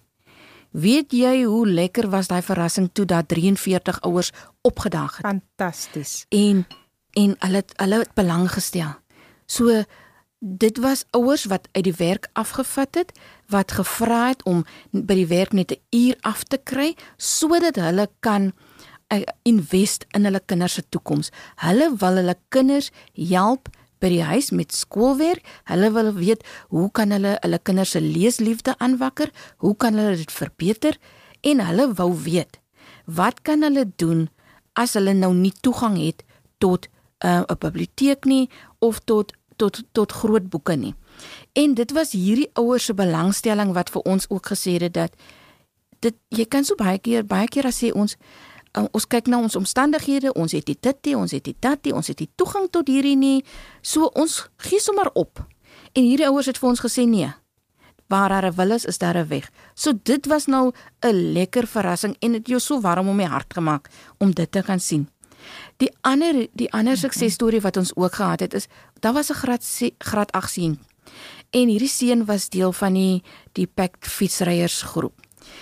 Weet jy hoe lekker was daai verrassing toe dat drie en veertig ouers opgedaag het? Fantasties. En en hulle het, hulle het belang gestel. So dit was ouers wat uit die werk afgevat het, wat gevra het om by die werk net 'n uur af te kry sodat hulle kan uh, invest in hulle kinders se toekoms. Hulle wil hulle kinders help by die huis met skoolwerk. Hulle wil weet hoe kan hulle hulle kinders se leesliefde aanwakker, hoe kan hulle dit verbeter en hulle wou weet wat kan hulle doen as hulle nou nie toegang het tot 'n uh, biblioteek nie of tot tot tot groot boeke nie. En dit was hierdie ouers se belangstelling wat vir ons ook gesê het dat dit jy kan so baie keer baie keer as sê ons Uh, ons kyk na ons omstandighede, ons het nie dit nie, ons het nie dat nie, ons het nie toegang tot hierdie nie, so ons gee sommer op. En hierdie ouers het vir ons gesê nee, waar daar 'n wil is, is daar 'n weg. So dit was nou 'n lekker verrassing en het jou so warm om my hart gemaak om dit te kan sien. Die ander die ander suksesstorie wat ons ook gehad het is, daar was 'n graad graad agt seun. En hierdie seun was deel van die die Pact fietsryersgroep.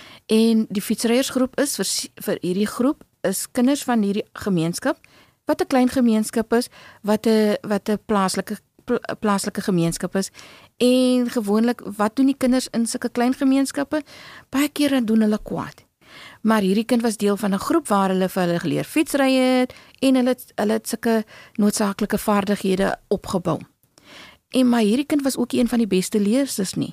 En die fietsryersgroep is vir vir hierdie groep is kinders van hierdie gemeenskap wat 'n klein gemeenskap is, wat 'n wat 'n plaaslike plaaslike gemeenskap is. En gewoonlik wat doen die kinders in sulke klein gemeenskappe? Baie keer dan doen hulle kwaad. Maar hierdie kind was deel van 'n groep waar hulle vir hulle geleer fietsry het en hulle hulle het sulke noodsaaklike vaardighede opgebou. En maar hierdie kind was ook een van die beste leerders nie.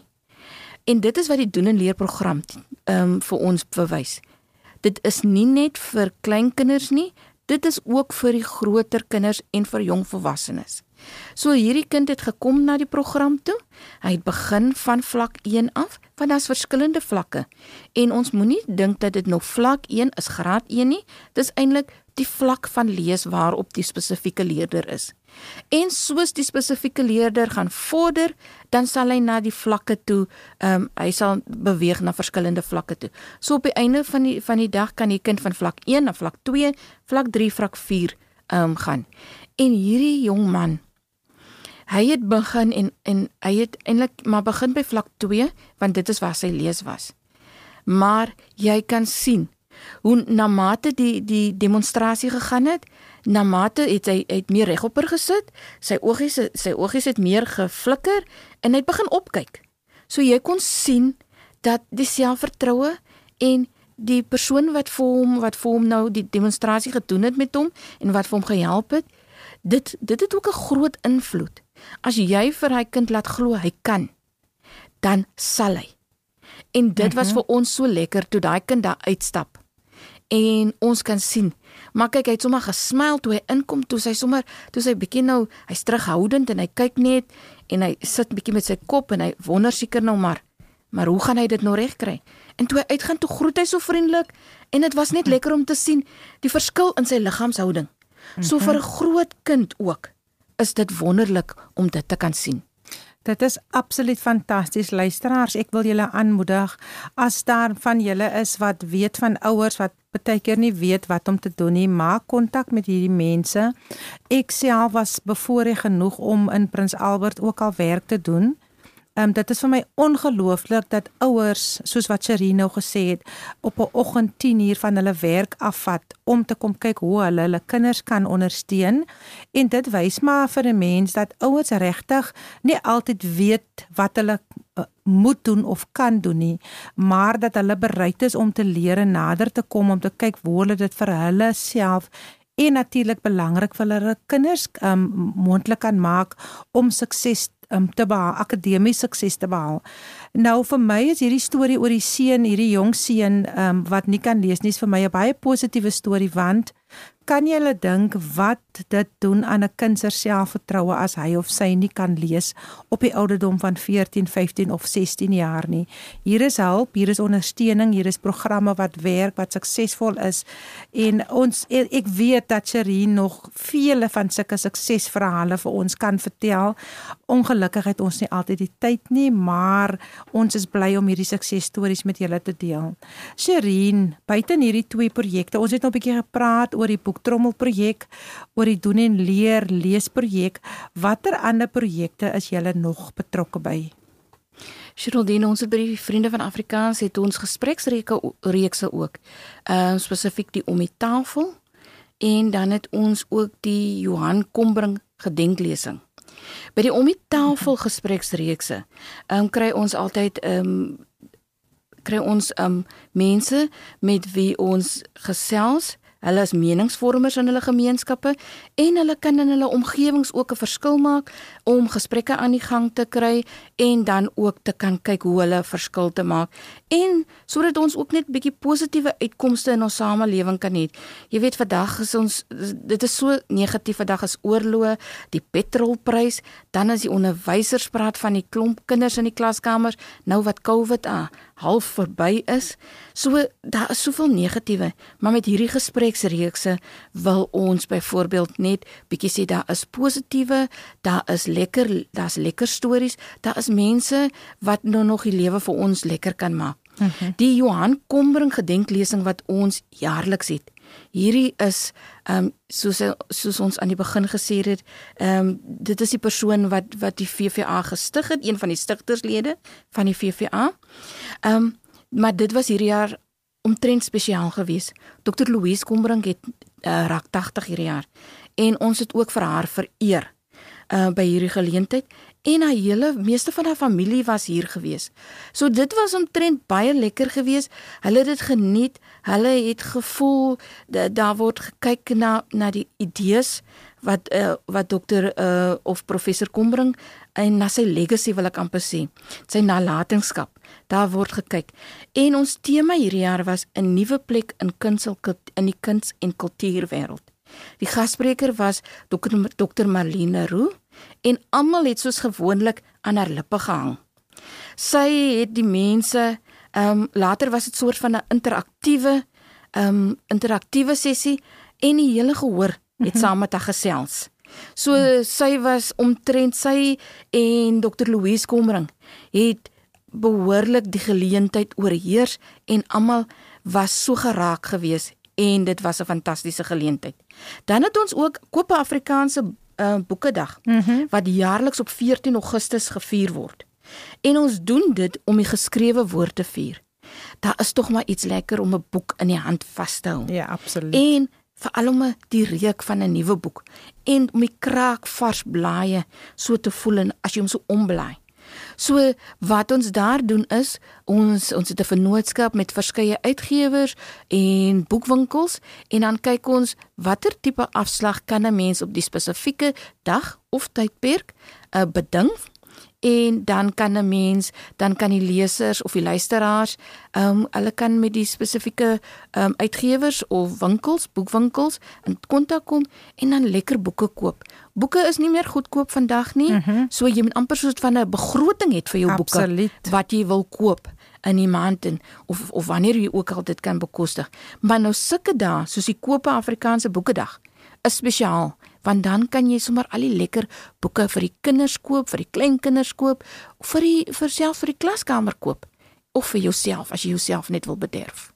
En dit is wat die doen en leer program um, vir ons bewys. Dit is nie net vir klein kinders nie, dit is ook vir die groter kinders en vir jong volwassenes. So hierdie kind het gekom na die program toe. Hy het begin van vlak een af, want daar's verskillende vlakke. En ons moenie dink dat dit nou vlak een is graad een nie. Dis eintlik die vlak van lees waarop die spesifieke leerder is. En soos die spesifieke leerder gaan vorder, dan sal hy na die vlakke toe, um, hy sal beweeg na verskillende vlakke toe. So op die einde van die, van die dag kan die kind van vlak een na vlak twee, vlak drie, vlak vier um, gaan. En hierdie jong man, hy het begin en, en hy het eintlik maar begin by vlak twee, want dit is waar sy lees was. Maar jy kan sien, hoe na mate die, die demonstrasie gegaan het, na mate het hy het meer regopper gesit, sy oogies, sy oogies het meer geflikker, en hy het begin opkyk. So jy kon sien, dat die selfvertroue, en die persoon wat vir hom, wat vir hom nou die demonstrasie gedoen het met hom, en wat vir hom gehelp het, dit, dit het ook 'n groot invloed. As jy vir hy kind laat glo, hy kan, dan sal hy. En dit was vir ons so lekker, toe daai kind daar uitstap. En ons kan sien, maar kyk, hy het sommer gesmyl toe hy inkom, toe sy sommer, toe sy bietjie nou, hy's terughoudend en hy kyk net, en hy sit bietjie met sy kop, en hy wonder seker nou maar, maar hoe gaan hy dit nou reg kry? En toe hy uitgaan, toe groet hy so vriendelik, en dit was net lekker om te sien, die verskil in sy liggaamshouding. So vir 'n groot kind ook, is dit wonderlik om dit te kan sien. Dit is absoluut fantasties, luisteraars. Ek wil julle aanmoedig, as daar van julle is wat weet van ouers wat baie keer nie weet wat om te doen nie, maak kontak met hierdie mense. Ek self was bevoorreg genoeg om in Prins Albert ook al werk te doen. Um, dit is vir my ongelooflik dat ouers, soos wat Sherine nou gesê het, op 'n oggend tien uur van hulle werk afvat om te kom kyk hoe hulle hulle kinders kan ondersteun. En dit wys maar vir 'n mens dat ouers regtig nie altyd weet wat hulle uh, moet doen of kan doen nie, maar dat hulle bereid is om te leer en nader te kom om te kyk hoe hulle dit vir hulle self en natuurlik belangrik vir hulle kinders um, moontlik kan maak om sukses um, te behaal, akademies sukses te behaal. Nou vir my is hierdie storie oor die seun, hierdie jong seun um, wat nie kan lees nie, is vir my 'n baie positiewe storie, want Kan jy hulle dink wat dit doen aan 'n kind se selfvertroue as hy of sy nie kan lees op die ouderdom van veertien, vyftien of sestien jaar nie? Hier is hulp, hier is ondersteuning, hier is programme wat werk, wat suksesvol is. En ons ek weet dat Shireen nog vele van sulke suksesverhale vir ons kan vertel. Ongelukkig het ons nie altyd die tyd nie, maar ons is bly om hierdie suksesstories met julle te deel. Shireen, buiten hierdie twee projekte, ons het nog 'n bietjie gepraat oor die boektrommelprojek, oor die doen en leer leesprojek. Watter ander projekte is julle nog betrokke by? Geraldine, ons het by die Vriende van Afrikaans het ons gespreksreekse ook, uh, spesifiek die Om die Tafel, en dan het ons ook die Johan Kombring gedenklesing. By die Om die Tafel gespreksreekse um, kry ons altyd um, kry ons um, mense met wie ons gesels. Hulle is meningsvormers in hulle gemeenskappe en hulle kan in hulle omgewings ook 'n verskil maak om gesprekke aan die gang te kry en dan ook te kan kyk hoe hulle verskil te maak en sodat ons ook net bietjie positiewe uitkomste in ons samelewing kan hê. Jy weet, vandag is ons, dit is so negatief, vandag is oorlog, die petrolprys, dan as die onderwysers praat van die klomp kinders in die klaskamers, nou wat COVID ah, half verby is. So, daar is soveel negatiewe, maar met hierdie gespreksreekse wil ons byvoorbeeld net bietjie sê, daar is positiewe, daar is lekker, daar's lekker stories, daar is mense wat nou nog die lewe vir ons lekker kan maak. Mm-hmm. Die Johan Kombring gedenklesing wat ons jaarliks het, hierdie is, um, soos, soos ons aan die begin gesê het, um, dit is die persoon wat, wat die V V A gestig het, een van die stigterslede van die V V A, um, maar dit was hierdie jaar omtrent spesiaal gewees. dokter Louise Kombring het uh, raak tagtig hierdie jaar, en ons het ook vir haar vereer uh, by hierdie geleentheid, en haar hele, meeste van haar familie was hier gewees. So dit was omtrent baie lekker gewees, hulle het dit geniet, hulle het gevoel, da, daar word gekyk na, na die idees, wat, uh, wat dokter uh, of professor Kombring, en na sy legacy wil ek amper sê, sy nalatenskap, daar word gekyk. En ons tema hierdie jaar was 'n nuwe plek in kuns, in die kuns- en kultuurwêreld. Die gasspreker was dokter Marlene Roux, en almal het soos gewoonlik aan haar lippe gehang. Sy het die mense, um, later was dit soort van 'n interaktiewe, um, interaktiewe sessie, en die hele gehoor het mm-hmm. saam met haar gesels. So mm. sy was omtrent, sy en dokter Louise Kombring het behoorlik die geleentheid oorheers, en almal was so geraak gewees, en dit was 'n fantastiese geleentheid. Dan het ons ook Koop Afrikaanse uh, Boekedag, mm-hmm. wat jaarliks op veertien Augustus gevier word. En ons doen dit om die geskrewe woord te vier. Daar is tog maar iets lekker om 'n boek in die hand vas te hou. Ja, absoluut. En veral om die reuk van 'n nuwe boek, en om die kraak vars blaaie so te voel, en as jy hom so omblaai. So wat ons daar doen is, ons, ons het 'n vennootskap met verskeie uitgewers en boekwinkels, en dan kyk ons watter tipe afslag kan 'n mens op die spesifieke dag of tydperk uh, beding, en dan kan 'n mens, dan kan die lesers of die luisteraars, um, hulle kan met die spesifieke um, uitgewers of winkels, boekwinkels in kontak kom, en dan lekker boeke koop. Boeke is nie meer goedkoop vandag nie, mm-hmm. so jy moet amper soos van 'n begroting het vir jou Absoluut. boeke, wat jy wil koop in die maand, en, of, of wanneer jy ook al dit kan bekostig. Maar nou sulke dae, soos die Koop Afrikaanse Boekedag, is spesiaal, want dan kan jy sommer al die lekker boeke vir die kinders koop, vir die kleinkinders koop, of vir die, vir self vir die klaskamer koop, of vir jouself, as jy jouself net wil bederf.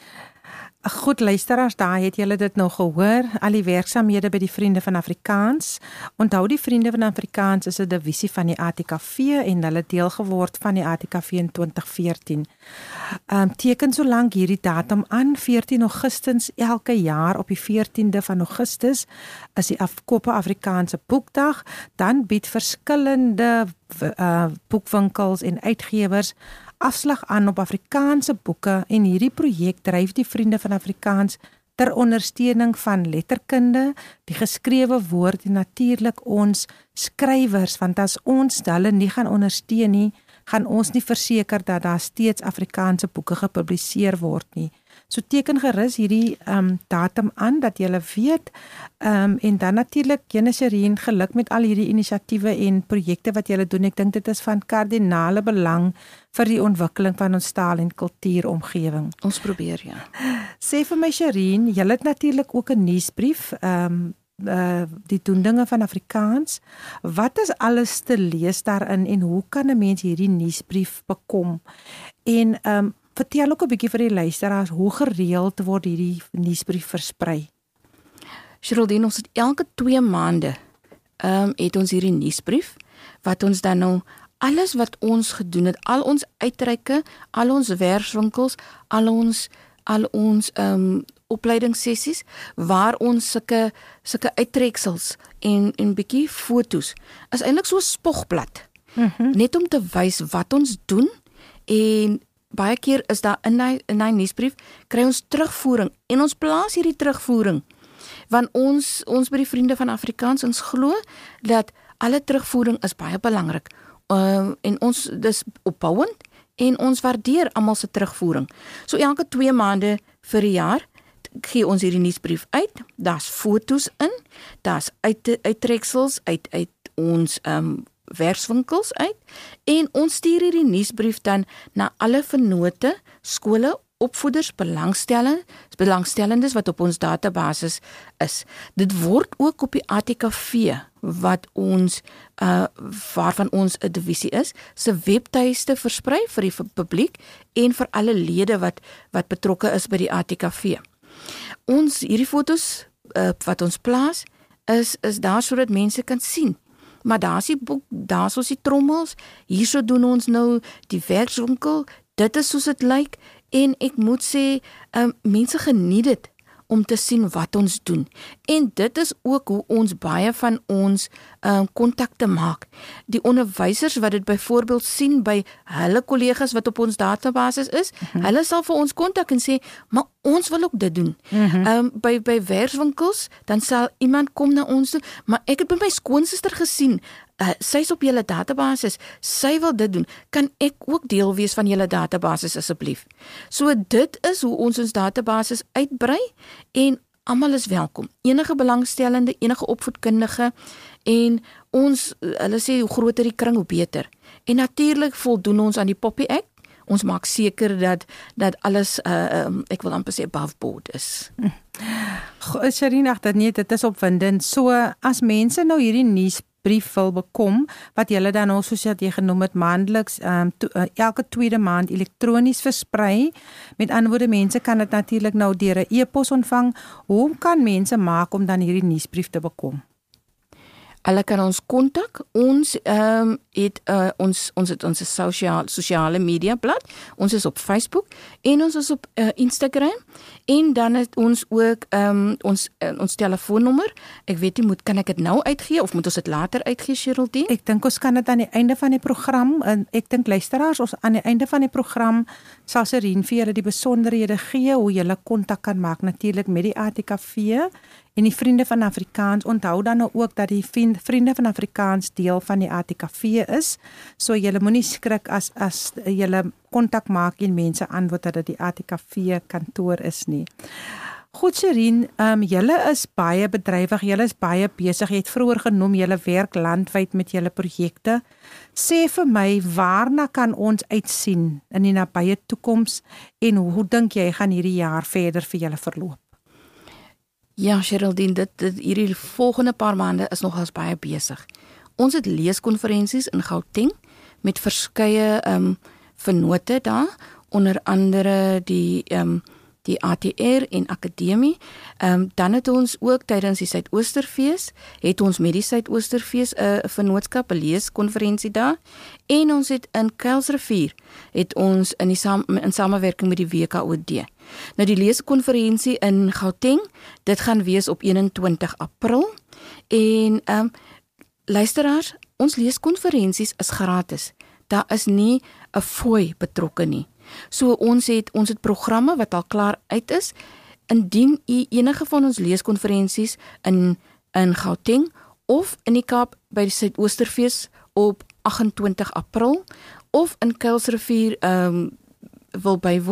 Goed luisteraars, daar het julle dit nou gehoor, al die werksamehede by die Vriende van Afrikaans. Onthou, die Vriende van Afrikaans is 'n divisie van die A T K V, en hulle deel geword van die A T K V in twintig veertien. Um, teken so lank hierdie datum aan, veertien Augustus elke jaar, op die veertiende van Augustus is die Af- Koop Afrikaanse Boekdag. Dan bied verskillende uh, boekwinkels en uitgewers afslag aan op Afrikaanse boeke, en hierdie projek dryf die Vriende van Afrikaans ter ondersteuning van letterkunde, die geskrewe woord, en natuurlik ons skrywers, want as ons hulle nie gaan ondersteun nie, gaan ons nie verseker dat daar steeds Afrikaanse boeke gepubliseer word nie. So teken gerus hierdie um, datum aan dat jy weet um, en dan natuurlik Jene Sherin, geluk met al hierdie inisiatiewe en projekte wat jy doen. Ek dink dit is van kardinale belang vir die ontwikkeling van ons taal en kultuuromgewing. Ons probeer, ja. Sê vir my Sherin, jy het natuurlik ook 'n nuusbrief, um, uh, die Toendinge van Afrikaans. Wat is alles te lees daarin en hoe kan 'n mens hierdie nuusbrief bekom? En um, vertel ook 'n bietjie vir die luisteraars hoe gereeld word hierdie nuusbrief versprei. Geraldine, ons het elke twee maande um, het ons hierdie nuusbrief wat ons dan nou alles wat ons gedoen het, al ons uitreike, al ons werkswinkels, al ons al ons um, opleidingssessies waar ons sulke sulke uittreksels en en bietjie fotos is eintlik so 'n spogblad. Mm-hmm. Net om te wys wat ons doen en baie keer is daar in hy in hy nuusbrief kry ons terugvoering en ons plaas hierdie terugvoering want ons ons by die Vriende van Afrikaans ons glo dat alle terugvoering is baie belangrik. Uh, en ons dis opbouend en ons waardeer almal se terugvoering. So elke twee maande vir 'n jaar gee ons hierdie nuusbrief uit. Daar's fotos in, daar's uit uittreksels uit uit ons um, werkswinkels uit en ons stuur hierdie nuusbrief dan na alle vennote, skole, opvoeders, belangstellendes, belangstellendes wat op ons database is. Dit word ook op die A T K V wat ons uh, waarvan ons 'n divisie is, se webtuiste versprei vir die publiek en vir alle lede wat wat betrokke is by die A T K V. Ons hierdie fotos uh, wat ons plaas is is daar sodat mense kan sien. Maar daar's die boek, daar's ons die trommels, hierso doen ons nou die werkswinkel, dit is soos dit lyk en ek moet sê, um, mense geniet dit om te sien wat ons doen. En dit is ook hoe ons baie van ons um, kontakte maak. Die onderwysers wat dit byvoorbeeld sien by hulle kollegas wat op ons database is, mm-hmm. hulle sal vir ons kontak en sê, maar ons wil ook dit doen. Mm-hmm. um, by, by werkswinkels, dan sal iemand kom na ons toe, maar ek het by my skoonsister gesien, Uh, sy is op julle databasis, sy wil dit doen, kan ek ook deel wees van julle databasis asseblief. So dit is hoe ons ons databasis uitbrei en almal is welkom. Enige belangstellende, enige opvoedkundige en ons, hulle sê hoe groter die kring hoe beter. En natuurlik voldoen ons aan die Poppy Act. Ons maak seker dat dat alles uh, um, ek wil amper sê above board is. Sherin, ag dit nee, dit is opwindend. So as mense nou hierdie nuus brief wil bekom, wat julle dan nou soos jy genoem het, maandeliks, um, to, uh, elke tweede maand elektronies versprei. Met ander woorde, mense kan dit natuurlik nou deur 'n e-pos ontvang. Hoe kan mense maak om dan hierdie nuusbrief te bekom? Hulle kan ons kontak. Ons um, het uh, ons ons het ons sosiale sosiale media blad. Ons is op Facebook en ons is op uh, Instagram en dan het ons ook um, ons uh, ons telefoonnommer. Ek weet nie moet kan ek dit nou uitgee of moet ons dit later uitgee, Geraldine? Ek dink ons kan dit aan die einde van die program en ek dink luisteraars ons aan die einde van die program sal Sherin vir julle die besonderhede gee hoe julle kontak kan maak natuurlik met die A T K V en die Vriende van Afrikaans. Onthou dan nou ook dat die Vriende van Afrikaans deel van die A T K V is. So julle moenie skrik as as julle kontak maak en mense antwoord dat dit die A T K V kantoor is nie. Goed Sherin, um, julle is baie bedrywig, julle is baie besig. Jy het vroeër genoem julle werk landwyd met julle projekte. Sê vir my, waarna kan ons uitsien in die nabye toekoms en hoe dink jy gaan hierdie jaar verder vir julle verloop? Ja, Geraldine, dit, dit hierdie volgende paar maande is nogals baie besig. Ons het leeskonferensies in Gauteng met verskeie um, vennote daar, onder andere die um, die A T R en Akademie. Um, dan het ons ook tydens die Suidoosterfees, het ons met die Suidoosterfees 'n uh, vennootskap, 'n leeskonferensie daar. En ons het in Kuilsrivier, het ons in die sam, in samewerking met die W K O D. Nou die leeskonferensie in Gauteng, dit gaan wees op eenentwintig April. En um, luisteraars, ons leeskonferensies is gratis. Daar is nie 'n fooi betrokke nie. So ons het ons het programme wat al klaar uit is. Indien u enige van ons leeskonferensies in in Gauteng of in die Kaap by die Suidoosterfees op agt en twintig April of in Kuilsrivier um, wil bywoon,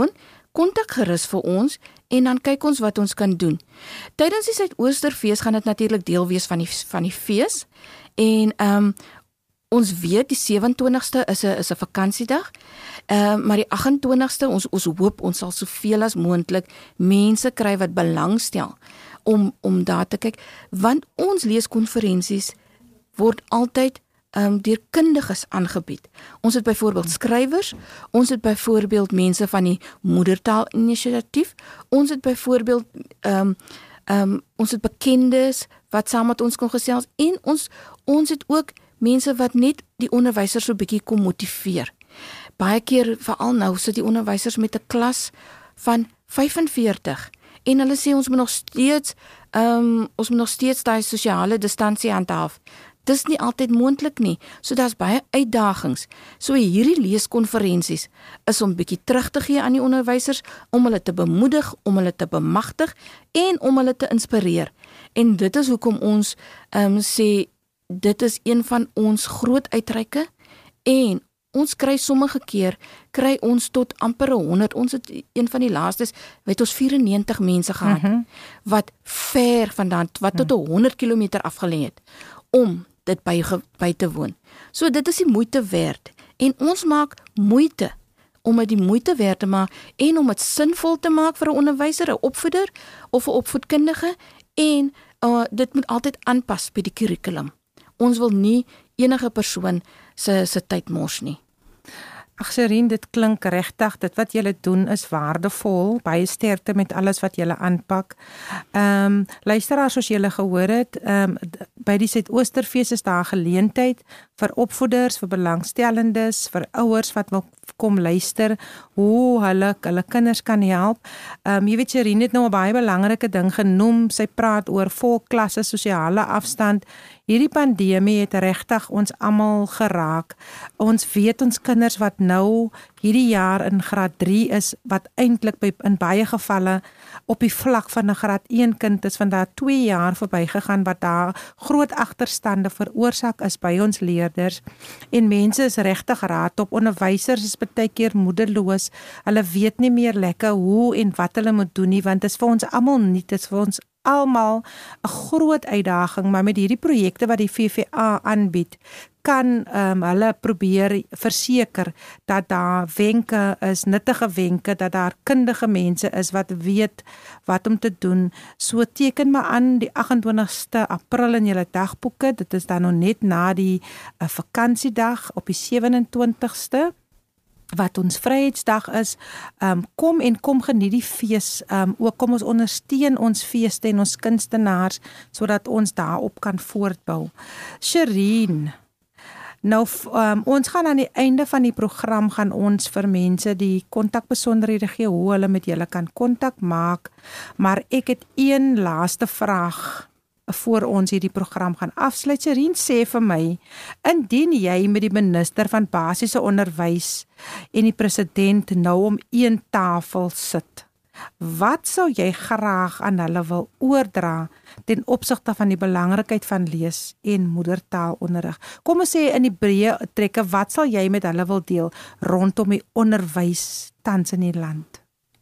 kontak gerus vir ons en dan kyk ons wat ons kan doen. Tydens die Suidoosterfees gaan dit natuurlik deel wees van die van die fees en ehm um, ons weet die sewe-en-twintigste is 'n is 'n vakansiedag. Ehm uh, maar die agt-en-twintigste ons ons hoop ons sal soveel as moontlik mense kry wat belangstel om om daar te kyk, want ons leeskonferensies word altyd um, deur kundiges aangebied. Ons het byvoorbeeld skrywers, ons het byvoorbeeld mense van die Moedertaal Inisiatief, ons het byvoorbeeld um, um, ons het bekendes wat saam met ons kon gesels en ons ons het ook mense wat net die onderwysers so 'n bietjie kom motiveer. Baie keer, veral nou, sit die onderwysers met 'n klas van vyf-en-veertig en hulle sê ons moet nog steeds um, ons moet nog steeds daai sosiale distansie handhaaf. Dis nie altyd moontlik nie. So daar's baie uitdagings. So hierdie leeskonferensies is om bietjie terug te gee aan die onderwysers, om hulle te bemoedig, om hulle te bemagtig en om hulle te inspireer. En dit is hoekom ons um, sê dit is een van ons groot uitreike en ons kry sommige keer, kry ons tot amper honderd, ons het een van die laastes, weet ons vyf-en-negentig mense gehad, mm-hmm. wat ver vandaan, wat tot mm. honderd kilometer afgelê het, om dit by, by te woon. So dit is die moeite werd, en ons maak moeite, om dit die moeite werd te maak, en om dit sinvol te maak vir 'n onderwyser, 'n opvoeder, of 'n opvoedkundige, en uh, dit moet altyd aanpas by die kurrikulum. Ons wil nie enige persoon se se tyd mors nie. Ag Sherin, dit klink regtig, dit wat julle doen is waardevol, baie sterkte met alles wat julle aanpak. Ehm um, luisteraars, soos julle gehoor het, ehm um, by die Suidoosterfees is daar geleentheid vir opvoeders, vir belangstellendes, vir ouers wat wil kom luister hoe hulle hulle kinders kan help. Ehm um, jy weet Sherin het nou 'n baie belangrike ding genoem. Sy praat oor volklasse, sosiale afstand. Hierdie pandemie het regtig ons almal geraak. Ons weet ons kinders wat nou hierdie jaar in graad drie is, wat eintlik by in baie gevalle op die vlak van 'n graad een kind is, van daar twee jaar verbygegaan wat daar groot agterstande veroorsaak is by ons leerders. En mense is regtig raad op. Onderwysers is baie keer moedeloos. Hulle weet nie meer lekker hoe en wat hulle moet doen nie, want dit is vir ons almal nie, dit is vir ons almal 'n groot uitdaging, maar met hierdie projekte wat die V V A aanbied, kan um, hulle probeer verseker dat daar wenke is, nuttige wenke, dat daar kundige mense is wat weet wat om te doen. So teken maar aan die agt-en-twintigste April in julle dagboeke, dit is dan nog net na die uh, vakansiedag op die sewe-en-twintigste, wat ons Vryheidsdag is, um, kom en kom geniet die fees, um, ook kom ons ondersteun ons feeste en ons kunstenaars, sodat ons daarop kan voortbou. Sherin, nou um, ons gaan aan die einde van die program, gaan ons vir mense die kontakbesonderhede gee, hoe hulle met julle kan kontak maak, maar ek het een laaste vraag, voor ons hierdie program gaan afsluit. Sherin, sê vir my, indien jy met die minister van basiese onderwys en die president nou om een tafel sit, wat sou jy graag aan hulle wil oordra ten opsigte van die belangrikheid van lees en moedertaalonderrig? Kom ons sê in die breë trekke, wat sal jy met hulle wil deel rondom die onderwys tans in die land?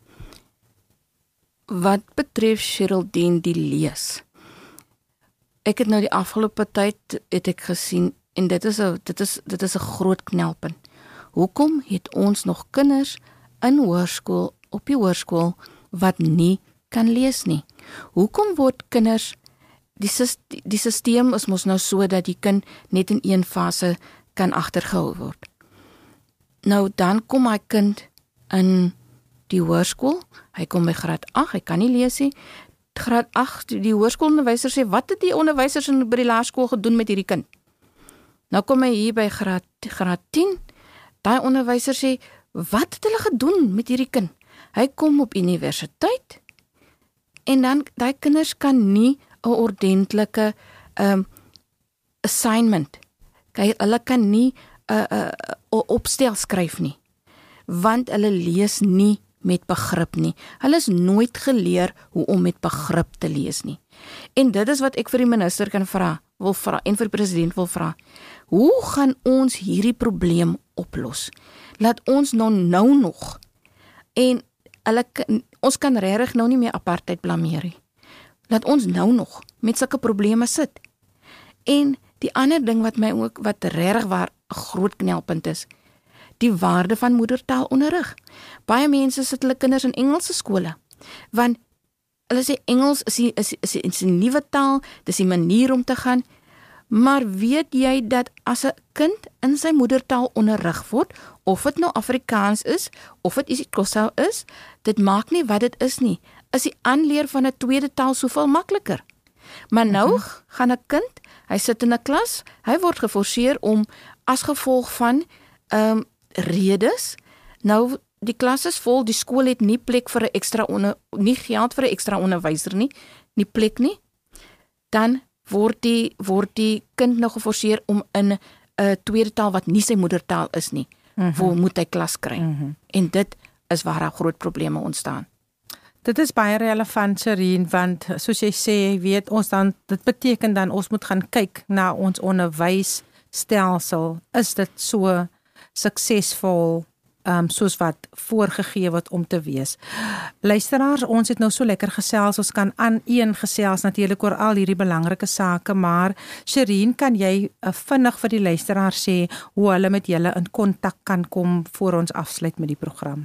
Wat betref Sherildean die lees, ek het nou die afgelope tyd het ek gesien, en dit is 'n dit is dit is 'n groot knelpunt. Hoekom het ons nog kinders in hoërskool, op die hoërskool, wat nie kan lees nie? Hoekom word kinders, die die stelsel is mos nou so dat die kind net in een fase kan agtergehou word. Nou dan kom my kind in die hoërskool, hy kom by graad agt, hy kan nie lees nie. Graad agt, die hoërskoolonderwyser sê, wat het die onderwysers in by die laerskool gedoen met hierdie kind? Nou kom hy hier by graad, graad tien, daai onderwyser sê, wat het hulle gedoen met hierdie kind? Hy kom op universiteit, en dan, daai kinders kan nie 'n ordentlike um, assignment, hulle kan nie 'n uh, uh, uh, opstel skryf nie, want hulle lees nie met begrip nie. Hulle is nooit geleer hoe om met begrip te lees nie. En dit is wat ek vir die minister kan vra, wil vra, en vir die president wil vra. Hoe gaan ons hierdie probleem oplos? Laat ons nou nou nog, en hulle ons kan regtig nou nie meer apartheid blameer nie. Laat ons nou nog met sulke probleme sit. En die ander ding wat my ook wat regtig waar 'n groot knelpunt is, die waarde van moedertaalonderrig. Baie mense sit hulle kinders in Engelse skole, want hulle sê Engels is die, is, is, is 'n nuwe taal, dis die manier om te gaan. Maar weet jy dat as 'n kind in sy moedertaal onderrig word, of dit nou Afrikaans is, of dit isiXhosa is, dit maak nie wat dit is nie, is die aanleer van 'n tweede taal soveel makliker. Maar nou uh-huh. gaan 'n kind, hy sit in 'n klas, hy word geforseer om as gevolg van um, redes, nou die klas is vol, die skool het nie plek vir 'n ekstra onder, nie geld vir 'n ekstra onderwyser nie, nie plek nie, dan word die word die kind nou geforseer om in 'n uh, tweede taal wat nie sy moedertaal is nie, mm-hmm. waar moet hy klas kry. Mm-hmm. En dit is waar daar groot probleme ontstaan. Dit is baie relevant, Sherine, want soos jy sê, weet ons dan, dit beteken dan ons moet gaan kyk na ons onderwysstelsel. Is dit so suksesvol um, soos wat voorgegee word om te wees? Luisteraars, ons het nou so lekker gesels, ons kan aan een gesels natuurlik oor al hierdie belangrike sake, maar Sherine, kan jy uh, vinnig vir die luisteraars sê hoe hulle met julle in kontak kan kom voor ons afsluit met die program?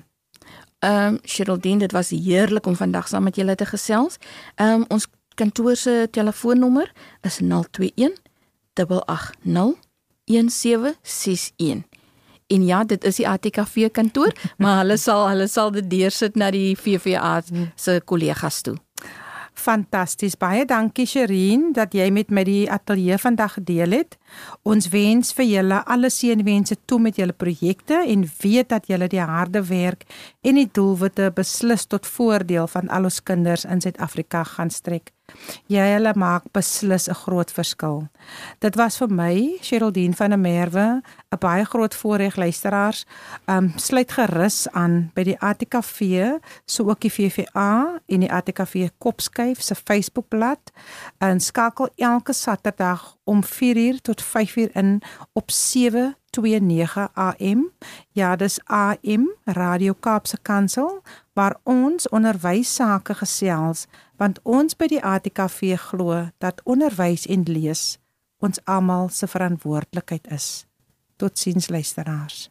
Um, Geraldine, dit was heerlik om vandag saam met julle te gesels. Um, ons kantoor se telefoonnommer is nul twee een agt agt nul een sewe ses een. En ja, dit is die A T K V kantoor, maar hulle sal hulle sal dit deursit na die V V A se kollegas toe. Fantasties, baie dankie Sherine dat jy met my die ateljee vandag gedeel het. Ons wens vir julle alle seënwense toe met julle projekte en weet dat julle die harde werk en die doelwitte beslis tot voordeel van al ons kinders in Suid-Afrika gaan strek. Jy hulle maak beslis 'n groot verskil. Dit was vir my, Geraldine van der Merwe, 'n baie groot voorreg, luisteraars. Um, sluit gerus aan by die A T K V, so ook die V V A en die A T K V Kopskyf se Facebookblad. En skakel elke Saterdag om vier uur tot vyf uur in op sewe twee nege A M. Ja, dis A M, Radio Kaapse Kansel, waar ons onderwyssake gesels, want ons by die A T K V glo dat onderwys en lees ons almal se verantwoordelikheid is. Totsiens luisteraars.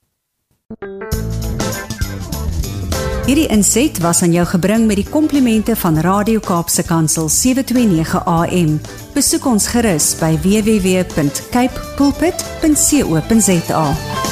Hierdie inset was aan jou gebring met die komplimente van Radio Kaapse Kansel sewe twee nege A M. Besoek ons gerus by w w w punt cape pulpit punt co punt za.